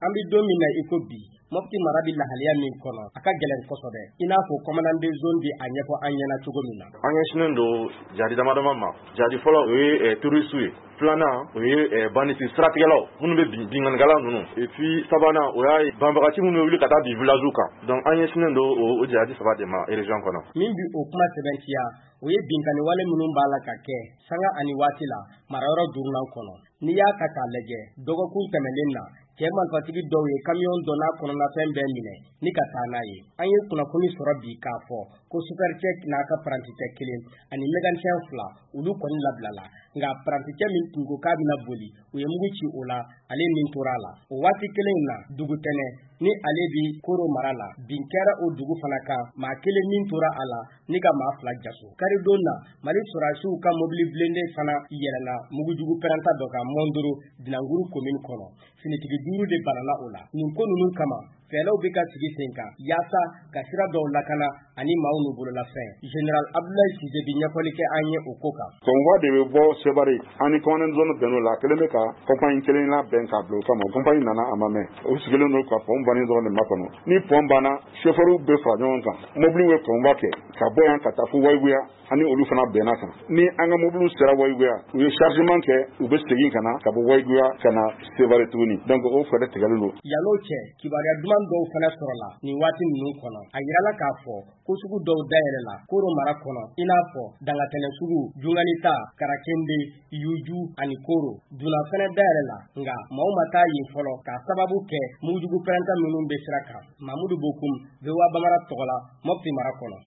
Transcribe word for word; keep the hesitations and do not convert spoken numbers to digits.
an bɛ don min na i ko bi Mopti mara bi lahaliya min kɔnɔ a ka gɛlɛn kosɛbɛ i n'a fɔ commandant de zone bi a ɲɛfɔ an ɲɛna cogo min na. An ɲɛsinnen don jadi damadama ma. Jadi fɔlɔ o ye terroriste ye, filanan o ye bandit siratigɛlaw minnu bɛ bin binganikɛla ninnu, et puis sabanan o y'a banbagaci minnu bɛ wuli ka taa bin village kan. Donc an ɲɛsinnen don o jadi saba de ma région kɔnɔ. Min bi o kuma sɛbɛntiya o ye binkani wale minnu b'a la ka kɛ sanga ani waati la marayɔrɔ duurunan kɔnɔ. N'i y'a ka k'a lajɛ dɔgɔkun tɛmɛnen na cɛ marifatigi dɔw ye camion donna kɔnɔnafɛn bɛɛ minɛ ni ka taa n'a ye. An ye kunnafoni sɔrɔ bi k'a fɔ ko Supercheck n'a ka parantikɛ kelen ani mécanicien fila olu kɔni labilala nka parantikɛ min tun ko k'a bɛna boli u ye mugu ci o la ale min tora la. O waati kelen na dugu tɛnɛ ni ale bi Koro mara la bin kɛra o dugu fana kan maa kelen min tora a la ni ka maa fila jaso. Karidon na Mali sɔrɔdasiw ka mobili blindé fana yɛlɛnna mugujugu pɛrɛnta dɔ kan Mondoro Dinanguru commune kɔnɔ. Finitigi duuru de banana o la. Nin ko ninnu kama fɛɛrɛw bɛ ka sigi sen kan yaasa ka sira dɔw lakana ani maaw n'u bololafɛn. Général Abdoulaye Cissé bi ɲɛfɔli kɛ an ye o ko kan. Convoi de bɛ bɔ Sebari ani commandant zone bɛn'o la kelen bɛ ka compagnie kelen la bɛn k'a bila o kama compagnie nana a ma mɛn o sigilen don ka pont bannen dɔrɔn de makɔnɔ ni pont banna chauffeur bɛ fara ɲɔgɔn kan mobile bɛ convoi kɛ ka bɔ yan ka taa fo Wayiguya ani olu fana bɛnna kan ni an ka mobile sera Wayiguya u ye chargement kɛ u bɛ segin ka na ka bɔ Wayiguya ka na Sebari tuguni donc o fɛɛrɛ tigɛlen don. Yan'o cɛ kibaruya duman dɔw fana sɔrɔla nin waati ninnu kɔnɔ a yirala k'a fɔ ko sugu dɔw dayɛlɛla Koro mara kɔnɔ i n'a fɔ Dangatɛnɛ sugu, Junganita, Karakende, Yuju ani Koro. Duna fana dayɛlɛla nka maaw ma taa yen fɔlɔ k'a sababu kɛ mugujugu pɛrɛnta minnu bɛ sira kan. Mamudu Bokum, V O A Bamara tɔgɔ la, Mopti mara kɔnɔ.